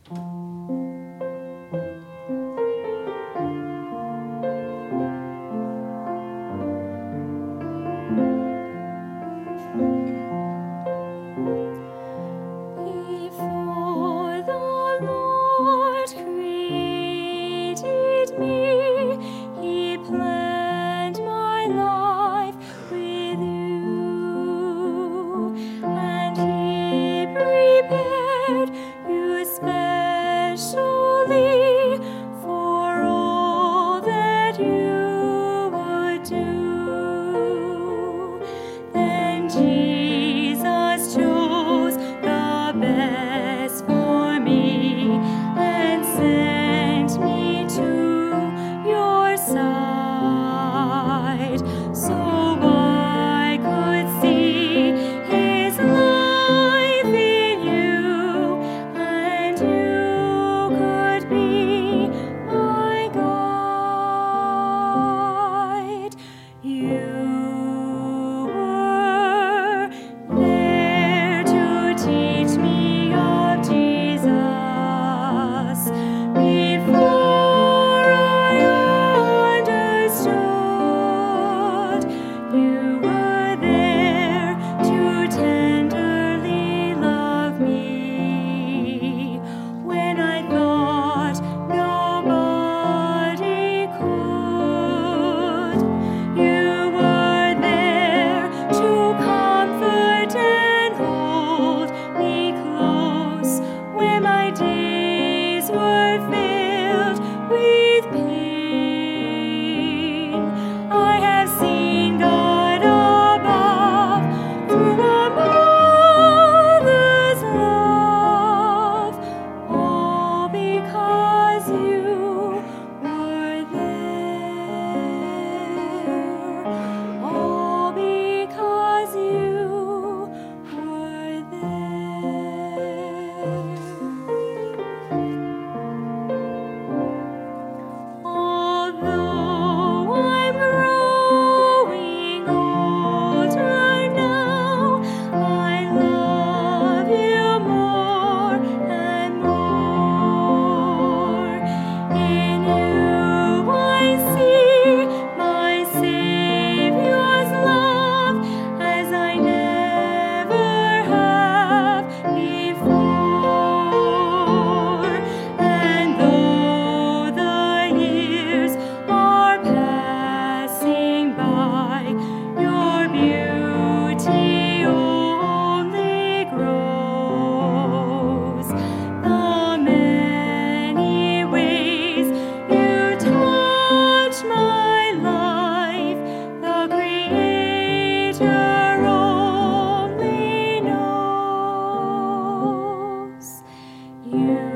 Before the Lord created me, He planned my life with you, and He prepared you specially for all that you would do. Then Jesus chose the best for me and sent me to your side, so I could see His life in you, and you could be my guide. You were there to teach me of Jesus before I understood. You were there to tenderly love me when I thought nobody could. You were there to comfort and hold me close when my days were filled with pain. I have seen God above through a mother's love, all because you were there, all because you were there. Although I'm growing older now, I love you more and more. In you I see my Savior's love as I never have before. And though the years are passing by, your beauty only grows. The many ways you touch my life, the Creator only knows. You